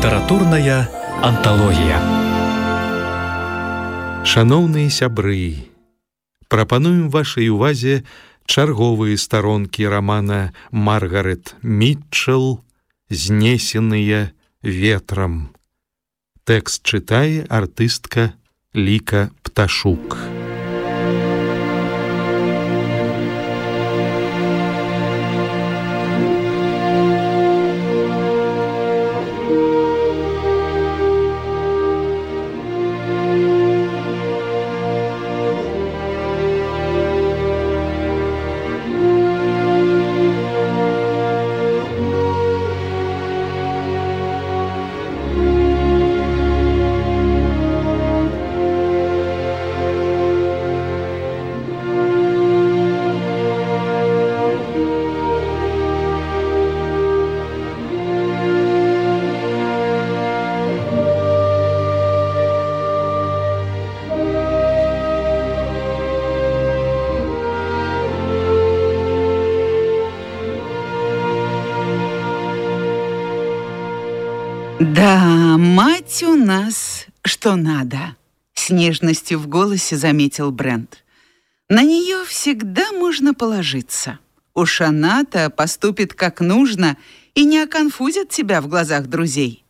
Літаратурная анталогія. Шаноўныя сябры, прапануем вашай увазе чарговыя старонкі рамана Маргарет Мітчэл «Знесеныя ветрам». Тэкст чытае артыстка Ліка Пташук. Да, мать у нас что надо, с нежностью в голосе заметил Брент. На нее всегда можно положиться. Уж она-то поступит как нужно и не оконфузит тебя в глазах друзей.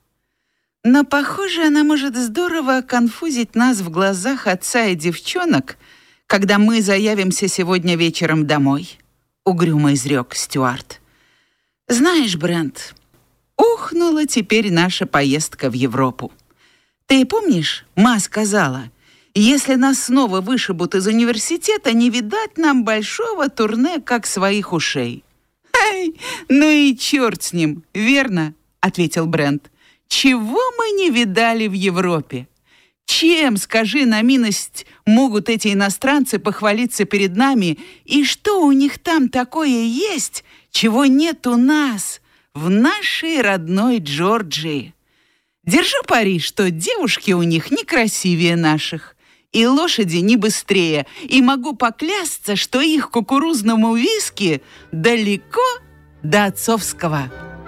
Но, похоже, она может здорово оконфузить нас в глазах отца и девчонок, когда мы заявимся сегодня вечером домой, угрюмо изрек Стюарт. Знаешь, Брент, ухнула теперь наша поездка в Европу. Ты помнишь, ма сказала, если нас снова вышибут из университета, не видать нам большого турне, как своих ушей. «Эй, ну и черт с ним, верно?» — ответил Брент. «Чего мы не видали в Европе? Чем, скажи на милость, могут эти иностранцы похвалиться перед нами, и что у них там такое есть, чего нет у нас?» В нашей родной Джорджии. Держу пари, что девушки у них не красивее наших, и лошади не быстрее, и могу поклясться, что их кукурузному виски далеко до отцовского.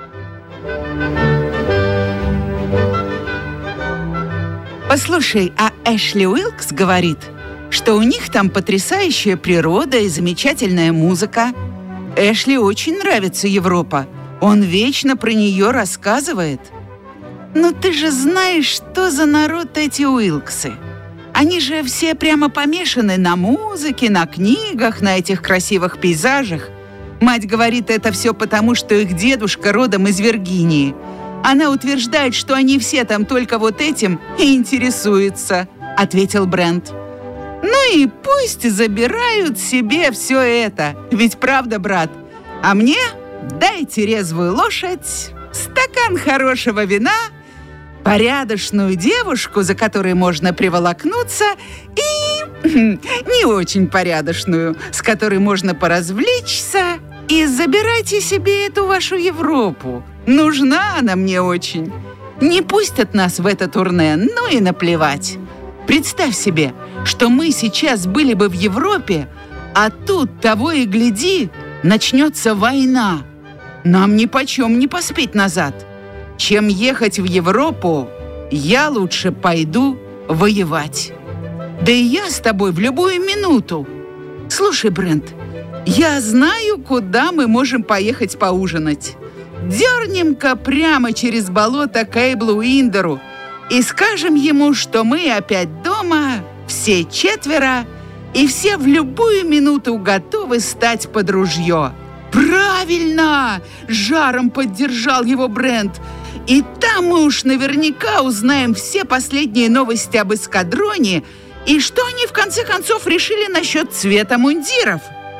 Послушай, а Эшли Уилкс говорит, что у них там потрясающая природа и замечательная музыка. Эшли очень нравится Европа. Он вечно про нее рассказывает. Но ты же знаешь, что за народ эти Уилксы. Они же все прямо помешаны на музыке, на книгах, на этих красивых пейзажах. Мать говорит, это все потому, что их дедушка родом из Виргинии. Она утверждает, что они все там только вот этим и интересуются, ответил Брент. Ну и пусть забирают себе все это. Ведь правда, брат? А мне... дайте резвую лошадь, стакан хорошего вина, порядочную девушку, за которой можно приволокнуться, и не очень порядочную, с которой можно поразвлечься, и забирайте себе эту вашу Европу. Нужна она мне очень. Не пустят нас в это турне, ну и наплевать. Представь себе, что мы сейчас были бы в Европе, а тут, того и гляди, начнется война. Нам нипочем не поспеть назад. Чем ехать в Европу, я лучше пойду воевать. Да и я с тобой в любую минуту. Слушай, Брент, я знаю, куда мы можем поехать поужинать. Дернем-ка прямо через болото к Эйблу Уиндеру и скажем ему, что мы опять дома, все четверо, и все в любую минуту готовы стать под ружье. «Правильно!» — жаром поддержал его Брент. «И там мы уж наверняка узнаем все последние новости об эскадроне и что они в конце концов решили насчет цвета мундиров.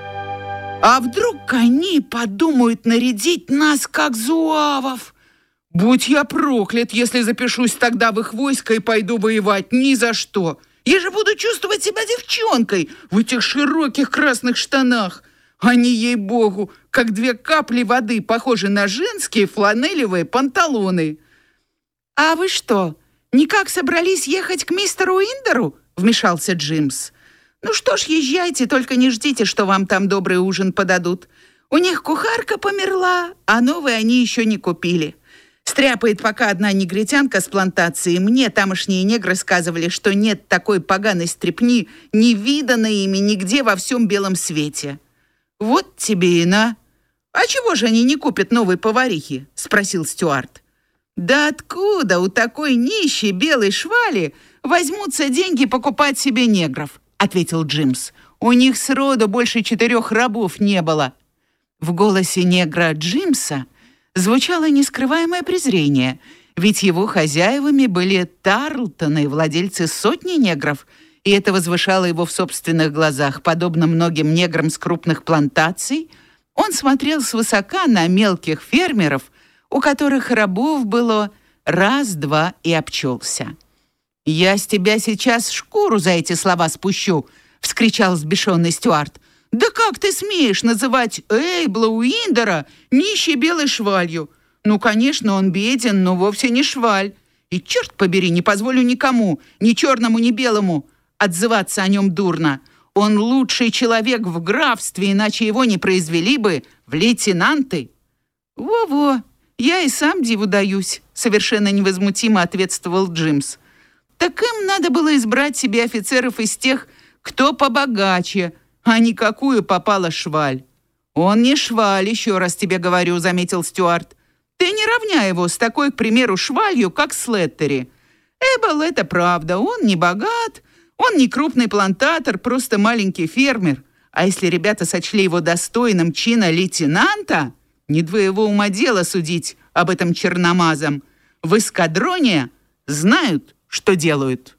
А вдруг они подумают нарядить нас как зуавов? Будь я проклят, если запишусь тогда в их войско и пойду воевать. Ни за что! Я же буду чувствовать себя девчонкой в этих широких красных штанах. Они, ей-богу, как две капли воды, похожи на женские фланелевые панталоны». «А вы что, никак собрались ехать к мистеру Уиндеру?» — вмешался Джимс. «Ну что ж, езжайте, только не ждите, что вам там добрый ужин подадут. У них кухарка померла, а новый они еще не купили. Стряпает пока одна негритянка с плантации. Мне тамошние негры сказывали, что нет такой поганой стряпни, не виданной ими нигде во всем белом свете. Вот тебе и на. А чего же они не купят новой поварихи? Спросил Стюарт. Да откуда у такой нищей белой швали возьмутся деньги покупать себе негров? Ответил Джимс. У них сроду больше 4 рабов не было. В голосе негра Джимса звучало нескрываемое презрение, ведь его хозяевами были Тарлтоны, владельцы сотни негров, и это возвышало его в собственных глазах. Подобно многим неграм с крупных плантаций, он смотрел свысока на мелких фермеров, у которых рабов было раз-два и обчелся. «Я с тебя сейчас шкуру за эти слова спущу!» — вскричал взбешенный Стюарт. «Да как ты смеешь называть Эйбла Уиндера нищей белой швалью? Ну, конечно, он беден, но вовсе не шваль. И, черт побери, не позволю никому, ни черному, ни белому, отзываться о нем дурно. Он лучший человек в графстве, иначе его не произвели бы в лейтенанты». «Во-во, я и сам диву даюсь», — совершенно невозмутимо ответствовал Джимс. «Так им надо было избрать себе офицеров из тех, кто побогаче, а не какую попала шваль». «Он не шваль, еще раз тебе говорю», — заметил Стюарт. «Ты не равняй его с такой, к примеру, швалью, как Слеттери. Эббл — это правда, он не богат, он не крупный плантатор, просто маленький фермер. А если ребята сочли его достойным чина лейтенанта, не твоего ума дело судить об этом черномазом. В эскадроне знают, что делают».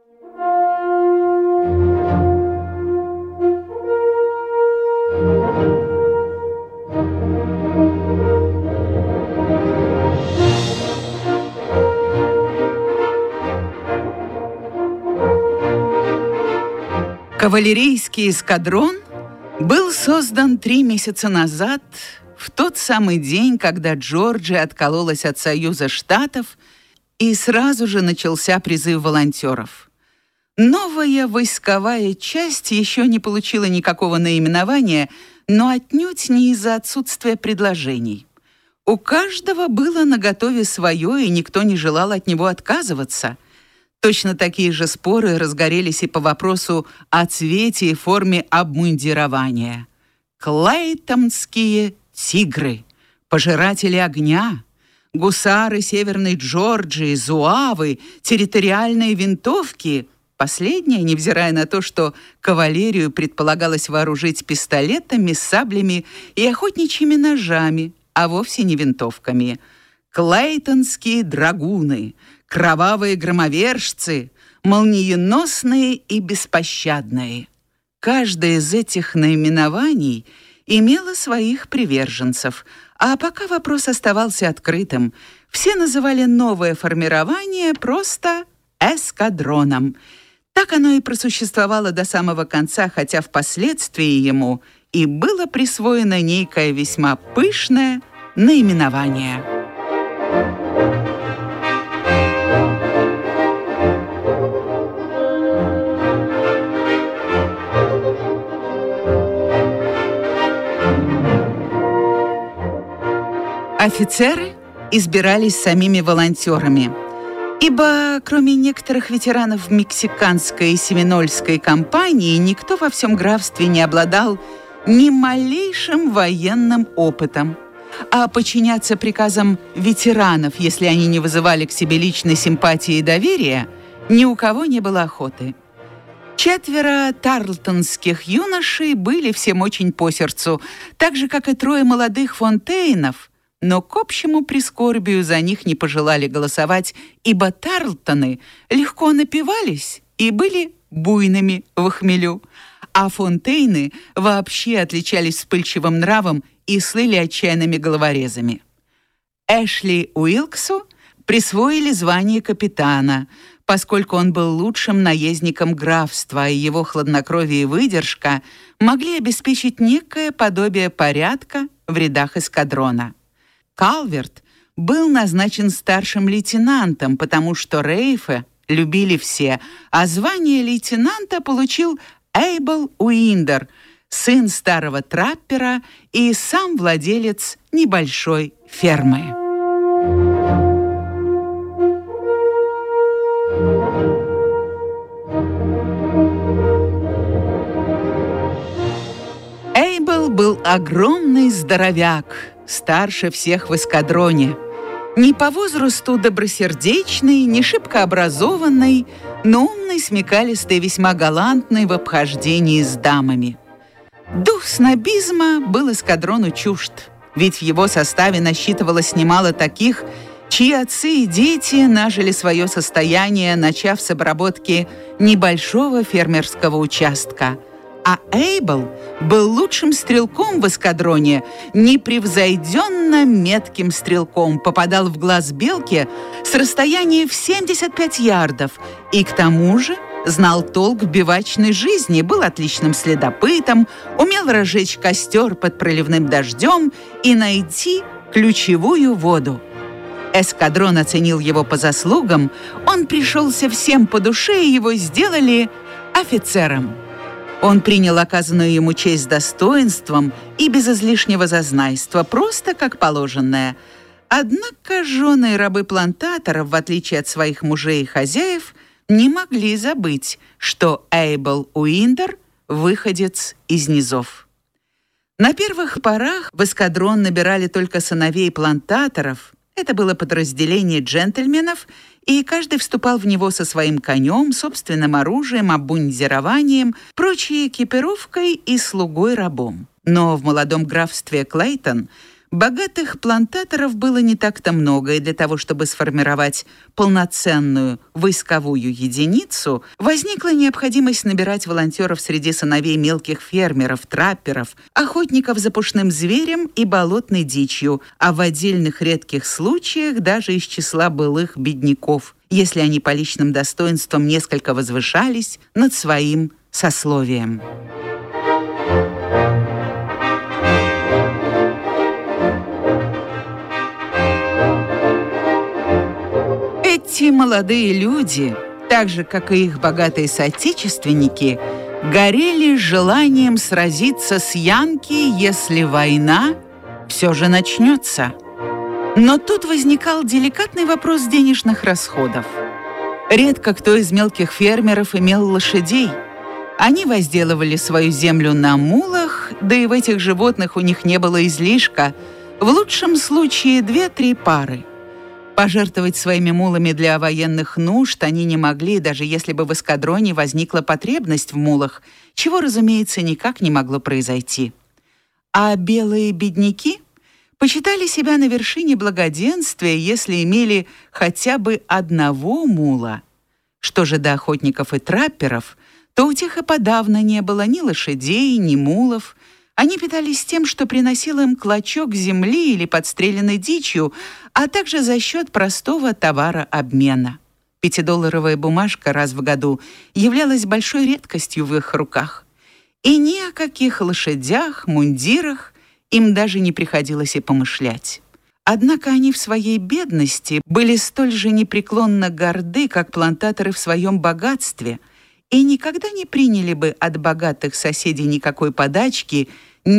Кавалерийский эскадрон был создан 3 месяца назад, в тот самый день, когда Джорджия откололась от Союза Штатов, и сразу же начался призыв волонтеров. Новая войсковая часть еще не получила никакого наименования, но отнюдь не из-за отсутствия предложений. У каждого было наготове свое, и никто не желал от него отказываться. Точно такие же споры разгорелись и по вопросу о цвете и форме обмундирования. Клейтонские тигры, пожиратели огня, гусары Северной Джорджии, зуавы, территориальные винтовки. Последнее, невзирая на то, что кавалерию предполагалось вооружить пистолетами, саблями и охотничьими ножами, а вовсе не винтовками. Клейтонские драгуны, кровавые громовержцы, молниеносные и беспощадные. Каждое из этих наименований имело своих приверженцев, а пока вопрос оставался открытым, все называли новое формирование просто эскадроном. Так оно и просуществовало до самого конца, хотя впоследствии ему и было присвоено некое весьма пышное наименование. Офицеры избирались самими волонтерами, ибо кроме некоторых ветеранов мексиканской и семинольской кампании никто во всем графстве не обладал ни малейшим военным опытом, а подчиняться приказам ветеранов, если они не вызывали к себе личной симпатии и доверия, ни у кого не было охоты. 4 тарлтонских юношей были всем очень по сердцу, так же, как и 3 молодых Фонтейнов, но к общему прискорбию за них не пожелали голосовать, ибо Тарлтоны легко напивались и были буйными в хмелю, а Фонтейны вообще отличались вспыльчивым нравом и слыли отчаянными головорезами. Эшли Уилксу присвоили звание капитана, поскольку он был лучшим наездником графства, и его хладнокровие и выдержка могли обеспечить некое подобие порядка в рядах эскадрона. Калверт был назначен старшим лейтенантом, потому что Рейфа любили все, а звание лейтенанта получил Эйбл Уиндер, сын старого траппера и сам владелец небольшой фермы. Эйбл был огромный здоровяк, старше всех в эскадроне. Не по возрасту добросердечный, не шибко образованный, но умный, смекалистый, весьма галантный в обхождении с дамами. Дух снобизма был эскадрону чужд, ведь в его составе насчитывалось немало таких, чьи отцы и дети нажили свое состояние, начав с обработки небольшого фермерского участка. А Эйбл был лучшим стрелком в эскадроне, непревзойденно метким стрелком, попадал в глаз белки с расстояния в 75 ярдов и к тому же знал толк в бивачной жизни, был отличным следопытом, умел разжечь костер под проливным дождем и найти ключевую воду. Эскадрон оценил его по заслугам, он пришелся всем по душе, и его сделали офицером. Он принял оказанную ему честь с достоинством и без излишнего зазнайства, просто как положенное. Однако жены и рабы плантаторов, в отличие от своих мужей и хозяев, не могли забыть, что Эйбл Уиндер – выходец из низов. На первых порах в эскадрон набирали только сыновей плантаторов. Это было подразделение джентльменов, и каждый вступал в него со своим конем, собственным оружием, обмундированием, прочей экипировкой и слугой-рабом. Но в молодом графстве Клейтон богатых плантаторов было не так-то много, и для того, чтобы сформировать полноценную войсковую единицу, возникла необходимость набирать волонтеров среди сыновей мелких фермеров, трапперов, охотников за пушным зверем и болотной дичью, а в отдельных редких случаях даже из числа былых бедняков, если они по личным достоинствам несколько возвышались над своим сословием. Эти молодые люди, так же, как и их богатые соотечественники, горели желанием сразиться с янки, если война все же начнется. Но тут возникал деликатный вопрос денежных расходов. Редко кто из мелких фермеров имел лошадей. Они возделывали свою землю на мулах, да и в этих животных у них не было излишка, в лучшем случае 2-3 пары. Пожертвовать своими мулами для военных нужд они не могли, даже если бы в эскадроне возникла потребность в мулах, чего, разумеется, никак не могло произойти. А белые бедняки почитали себя на вершине благоденствия, если имели хотя бы одного мула. Что же до охотников и трапперов, то у тех и подавно не было ни лошадей, ни мулов. Они питались тем, что приносил им клочок земли или подстреленной дичью, а также за счет простого товарообмена. 5-долларовая бумажка раз в году являлась большой редкостью в их руках. И ни о каких лошадях, мундирах им даже не приходилось и помышлять. Однако они в своей бедности были столь же непреклонно горды, как плантаторы в своем богатстве, и никогда не приняли бы от богатых соседей никакой подачки,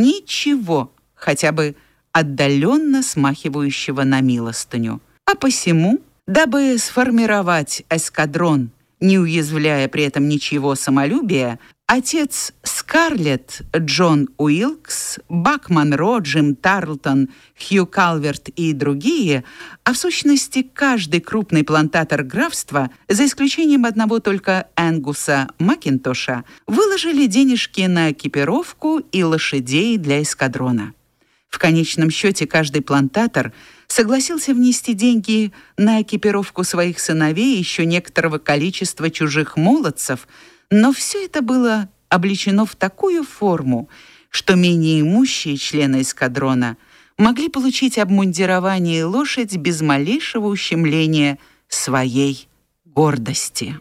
ничего, хотя бы отдаленно смахивающего на милостыню. А посему, дабы сформировать эскадрон, не уязвляя при этом ничьего самолюбия, отец Скарлетт, Джон Уилкс, Бак Монро, Джим Тарлтон, Хью Калверт и другие, а в сущности каждый крупный плантатор графства, за исключением одного только Энгуса Макинтоша, выложили денежки на экипировку и лошадей для эскадрона. В конечном счете каждый плантатор согласился внести деньги на экипировку своих сыновей и еще некоторого количества чужих молодцев, но все это было облечено в такую форму, что менее имущие члены эскадрона могли получить обмундирование и лошадь без малейшего ущемления своей гордости.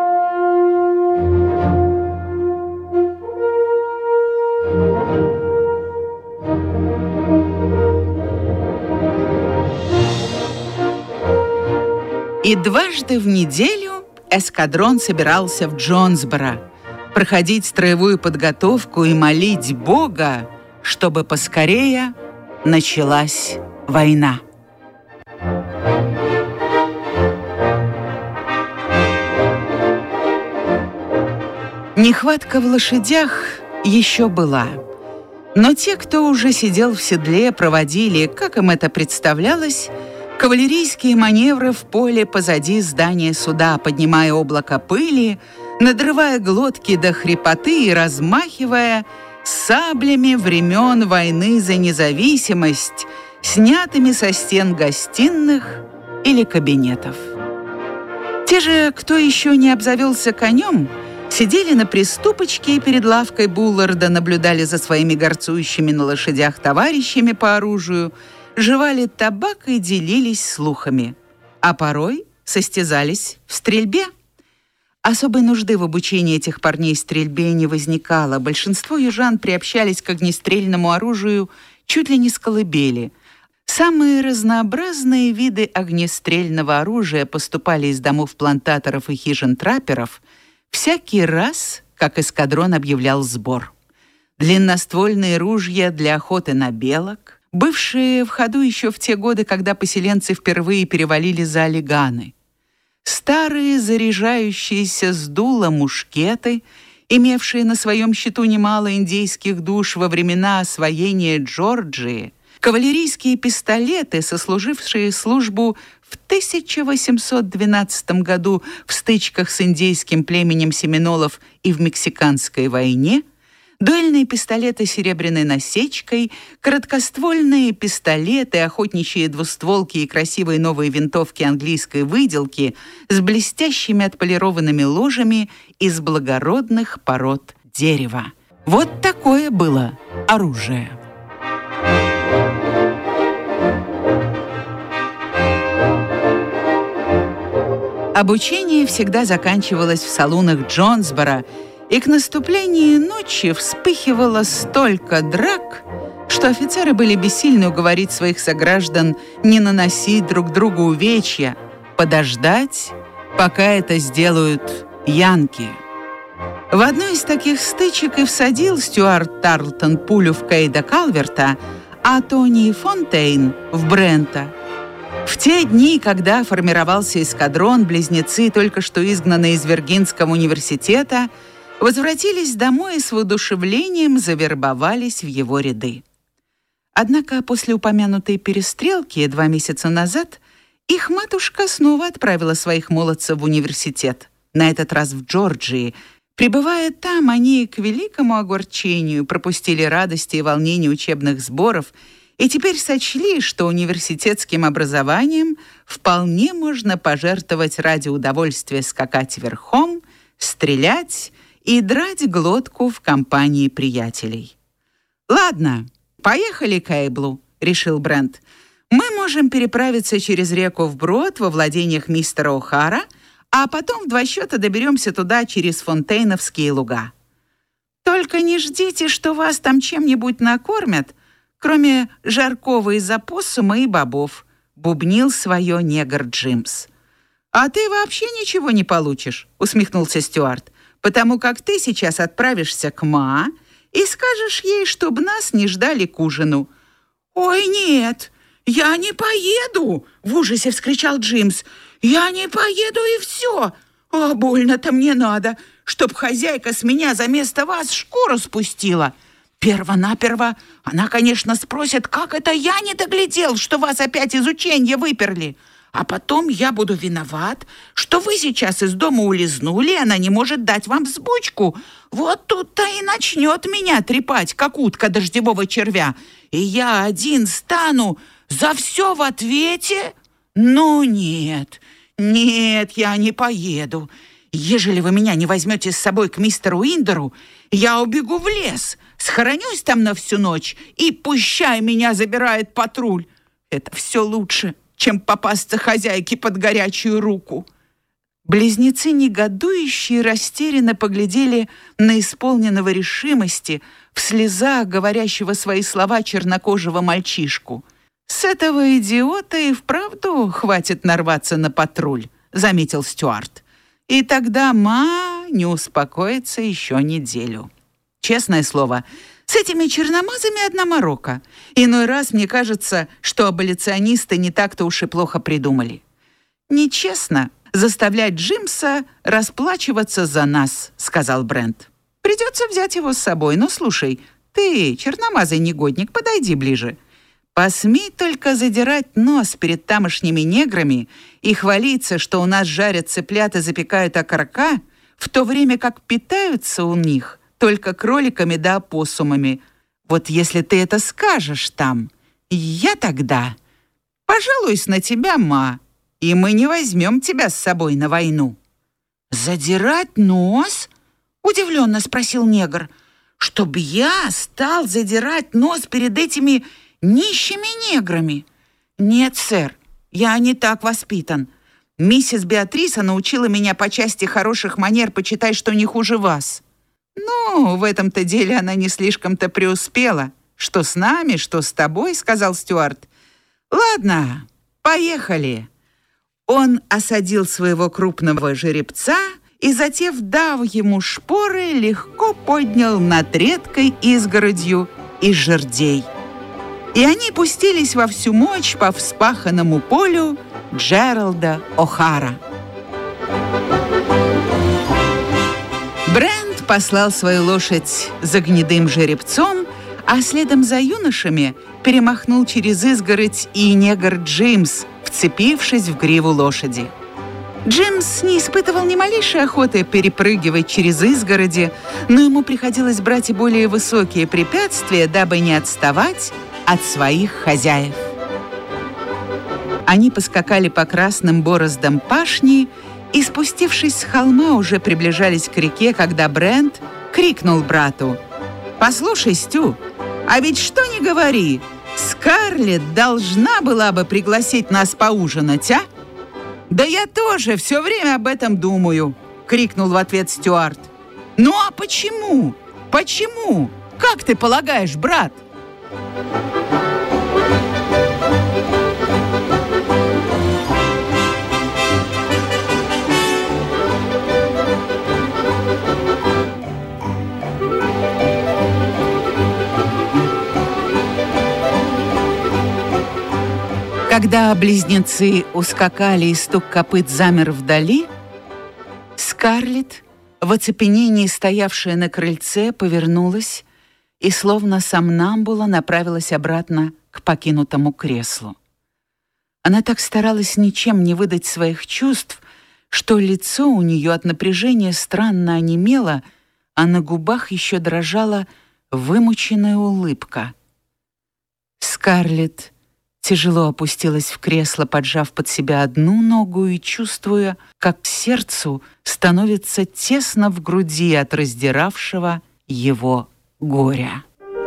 И дважды в неделю эскадрон собирался в Джонсборо, проходить строевую подготовку и молить Бога, чтобы поскорее началась война. Нехватка в лошадях еще была. Но те, кто уже сидел в седле, проводили, как им это представлялось, кавалерийские маневры в поле позади здания суда, поднимая облако пыли, надрывая глотки до хрипоты и размахивая саблями времен войны за независимость, снятыми со стен гостиных или кабинетов. Те же, кто еще не обзавелся конем, сидели на приступочке перед лавкой Булларда, наблюдали за своими горцующими на лошадях товарищами по оружию, жевали табак и делились слухами, а порой состязались в стрельбе. Особой нужды в обучении этих парней стрельбе не возникало. Большинство южан приобщались к огнестрельному оружию чуть ли не с колыбели. Самые разнообразные виды огнестрельного оружия поступали из домов плантаторов и хижин трапперов всякий раз, как эскадрон объявлял сбор. Длинноствольные ружья для охоты на белок, бывшие в ходу еще в те годы, когда поселенцы впервые перевалили за Алиганы. Старые заряжающиеся с дула мушкеты, имевшие на своем счету немало индейских душ во времена освоения Джорджии, кавалерийские пистолеты, сослужившие службу в 1812 году в стычках с индейским племенем семинолов и в Мексиканской войне, дуэльные пистолеты с серебряной насечкой, короткоствольные пистолеты, охотничьи двустволки и красивые новые винтовки английской выделки с блестящими отполированными ложами из благородных пород дерева. Вот такое было оружие. Обучение всегда заканчивалось в салунах Джонсборо, и к наступлению ночи вспыхивало столько драк, что офицеры были бессильны уговорить своих сограждан не наносить друг другу увечья, подождать, пока это сделают янки. В одной из таких стычек и всадил Стюарт Тарлтон пулю в Кейда Калверта, а Тони Фонтейн в Брента. В те дни, когда формировался эскадрон, близнецы, только что изгнанные из Виргинского университета, возвратились домой и с воодушевлением завербовались в его ряды. Однако после упомянутой перестрелки 2 месяца назад их матушка снова отправила своих молодцев в университет, на этот раз в Джорджии. Пребывая там, они к великому огорчению пропустили радости и волнения учебных сборов и теперь сочли, что университетским образованием вполне можно пожертвовать ради удовольствия скакать верхом, стрелять и драть глотку в компании приятелей. «Ладно, поехали к Эйблу», — решил Брент. «Мы можем переправиться через реку вброд во владениях мистера О'Хара, а потом в 2 счета доберемся туда через Фонтейновские луга. Только не ждите, что вас там чем-нибудь накормят, кроме жаркого из опоссума и бобов», — бубнил свое негр Джимс. «А ты вообще ничего не получишь», — усмехнулся Стюарт, «потому как ты сейчас отправишься к Ма и скажешь ей, чтобы нас не ждали к ужину». «Ой, нет, я не поеду!» — в ужасе вскричал Джимс. «Я не поеду и все! А больно-то мне надо, чтоб хозяйка с меня за место вас шкуру спустила. Перво-наперво она, конечно, спросит, как это я не доглядел, что вас опять из ученья выперли. А потом я буду виноват, что вы сейчас из дома улизнули, и она не может дать вам взбучку. Вот тут-то и начнет меня трепать, как утка дождевого червя. И я один стану за все в ответе? Ну нет, я не поеду. Ежели вы меня не возьмете с собой к мистеру Индеру, я убегу в лес, схоронюсь там на всю ночь, и пущай меня забирает патруль. Это все лучше, чем попасться хозяйке под горячую руку». Близнецы, негодующие, растерянно поглядели на исполненного решимости, в слезах говорящего свои слова чернокожего мальчишку. «С этого идиота и вправду хватит нарваться на патруль», — заметил Стюарт. «И тогда Ма не успокоится еще неделю. Честное слово, с этими черномазами одна морока. Иной раз мне кажется, что аболиционисты не так-то уж и плохо придумали. Нечестно заставлять Джимса расплачиваться за нас», — сказал Брент. «Придется взять его с собой. Но слушай, Ты, черномазый негодник, подойди ближе. Посмей только задирать нос перед тамошними неграми и хвалиться, что у нас жарят цыплят и запекают окорока, в то время как питаются у них только кроликами да опоссумами. Вот если ты это скажешь там, я тогда пожалуюсь на тебя, ма, и мы не возьмем тебя с собой на войну». «Задирать нос?» — удивленно спросил негр. «Чтоб я стал задирать нос перед этими нищими неграми? Нет, сэр, я не так воспитан. Миссис Беатриса научила меня по части хороших манер, почитай, что не хуже вас». «Ну, в этом-то деле она не слишком-то преуспела. Что с нами, что с тобой», — сказал Стюарт. «Ладно, поехали». Он осадил своего крупного жеребца и, затем, дав ему шпоры, легко поднял над редкой изгородью из жердей. И они пустились во всю мощь по вспаханному полю Джералда О'Хара. Брент послал свою лошадь за гнедым жеребцом, а следом за юношами перемахнул через изгородь и негр Джимс, вцепившись в гриву лошади. Джимс не испытывал ни малейшей охоты перепрыгивать через изгороди, но ему приходилось брать и более высокие препятствия, дабы не отставать от своих хозяев. Они поскакали по красным бороздам пашни и, спустившись с холма, уже приближались к реке, когда Брент крикнул брату: «Послушай, Стю, а ведь что ни говори, Скарлетт должна была бы пригласить нас поужинать, а?» «Да я тоже все время об этом думаю», — крикнул в ответ Стюарт. «Ну а почему? Почему? Как ты полагаешь, брат?» Когда близнецы ускакали и стук копыт замер вдали, Скарлетт, в оцепенении стоявшая на крыльце, повернулась и, словно сомнамбула, направилась обратно к покинутому креслу. Она так старалась ничем не выдать своих чувств, что лицо у нее от напряжения странно онемело, а на губах еще дрожала вымученная улыбка. Скарлетт тяжело опустилась в кресло, поджав под себя одну ногу и чувствуя, как сердцу становится тесно в груди от раздиравшего его горя.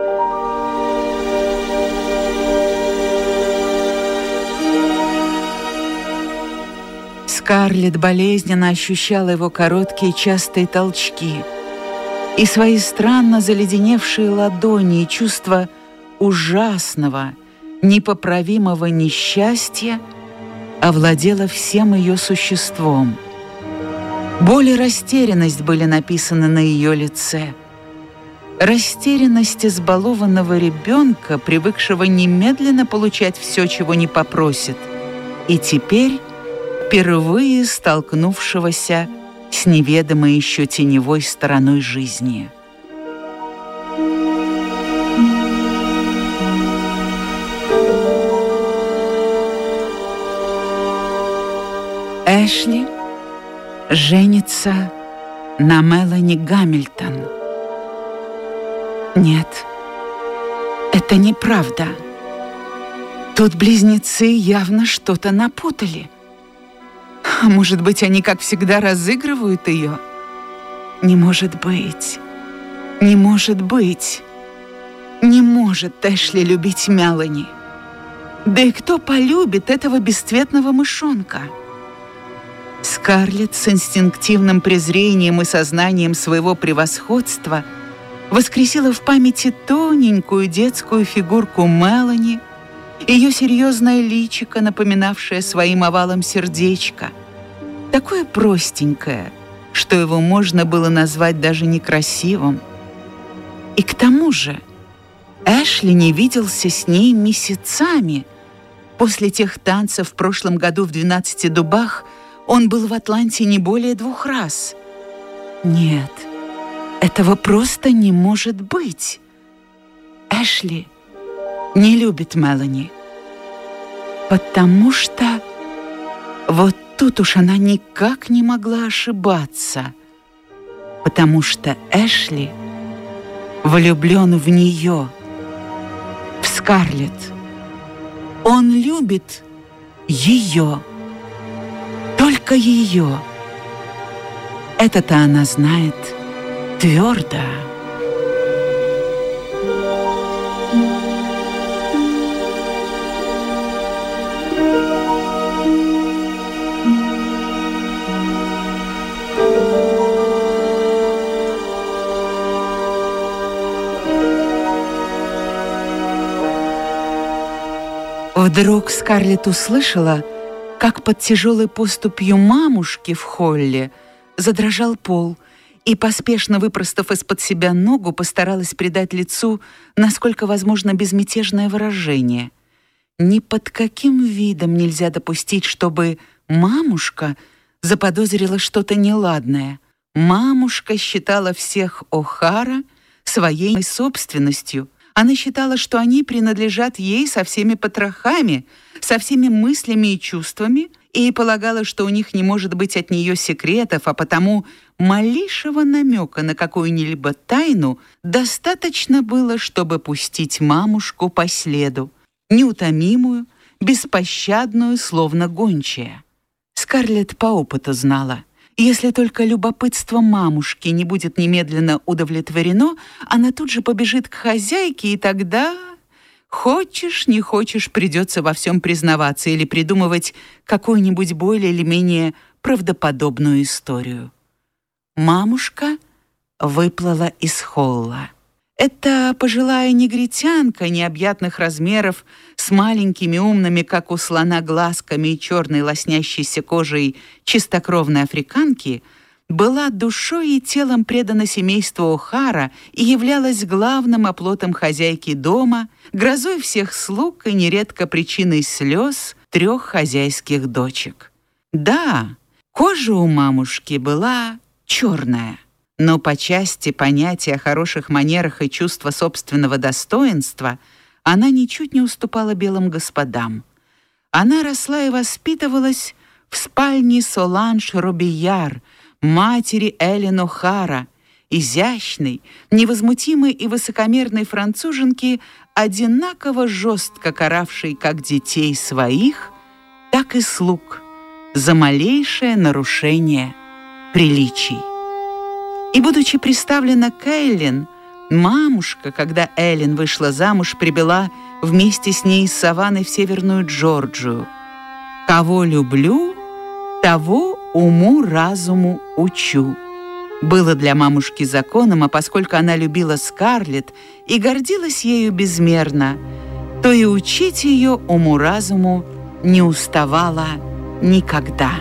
Скарлетт болезненно ощущала его короткие частые толчки и свои странно заледеневшие ладони, и чувство ужасного, непоправимого несчастья овладело всем ее существом. Боль и растерянность были написаны на ее лице. Растерянность избалованного ребенка, привыкшего немедленно получать все, чего не попросит, и теперь впервые столкнувшегося с неведомой еще теневой стороной жизни. Эшли женится на Мелани Гамильтон. Нет, это неправда. Тут близнецы явно что-то напутали. А может быть, они, как всегда, разыгрывают ее? Не может быть. Не может быть. Не может Эшли любить Мелани. Да и кто полюбит этого бесцветного мышонка? Скарлетт с инстинктивным презрением и сознанием своего превосходства воскресила в памяти тоненькую детскую фигурку Мелани, ее серьезное личико, напоминавшее своим овалом сердечко, такое простенькое, что его можно было назвать даже некрасивым. И к тому же Эшли не виделся с ней месяцами. После тех танцев в прошлом году в 12 дубах он был в Атланте не более 2 раз. Нет, этого просто не может быть. Эшли не любит Мелани, потому что вот тут уж она никак не могла ошибаться, потому что Эшли влюблен в нее, в Скарлетт. Он любит ее, только ее. Это-то она знает твердо. Вдруг Скарлетт услышала, как под тяжелой поступью мамушки в холле задрожал пол, и, поспешно выпростав из-под себя ногу, постаралась придать лицу, насколько возможно, безмятежное выражение. Ни под каким видом нельзя допустить, чтобы мамушка заподозрила что-то неладное. Мамушка считала всех О'Хара своей собственностью. Она считала, что они принадлежат ей со всеми потрохами, со всеми мыслями и чувствами, и полагала, что у них не может быть от нее секретов, а потому малейшего намека на какую-нибудь тайну достаточно было, чтобы пустить мамушку по следу, неутомимую, беспощадную, словно гончая. Скарлетт по опыту знала, если только любопытство мамушки не будет немедленно удовлетворено, она тут же побежит к хозяйке, и тогда, хочешь не хочешь, придется во всем признаваться или придумывать какую-нибудь более или менее правдоподобную историю. Мамушка выплыла из холла. Эта пожилая негритянка необъятных размеров, с маленькими умными, как у слона, глазками и черной лоснящейся кожей чистокровной африканки, была душой и телом предана семейству О'Хара и являлась главным оплотом хозяйки дома, грозой всех слуг и нередко причиной слез 3 хозяйских дочек. Да, кожа у мамушки была черная, но по части понятия о хороших манерах и чувства собственного достоинства она ничуть не уступала белым господам. Она росла и воспитывалась в спальне Соланж Робияр, матери Эллен О'Хара, изящной, невозмутимой и высокомерной француженки, одинаково жестко каравшей как детей своих, так и слуг за малейшее нарушение приличий. И, будучи приставлена к Эллен, мамушка, когда Эллен вышла замуж, прибыла вместе с ней из саванны в Северную Джорджию. «Кого люблю, того уму-разуму учу» было для мамушки законом, а поскольку она любила Скарлетт и гордилась ею безмерно, то и учить ее уму-разуму не уставала никогда.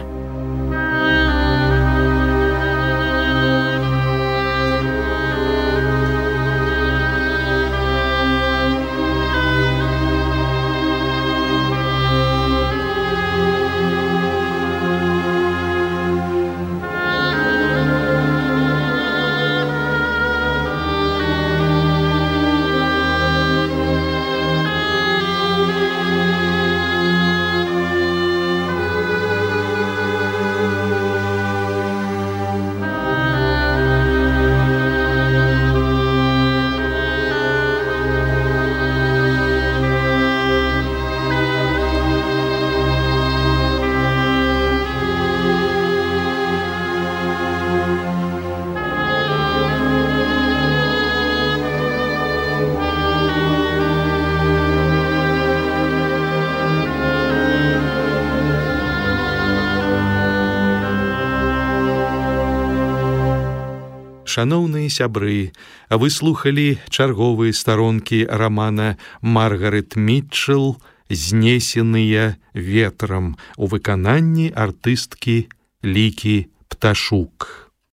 Шаноўныя сябры, вы слухалі чарговыя старонкі рамана Маргарет Мітчэл «Знесеныя ветрам» у выкананні артысткі Лікі Пташук.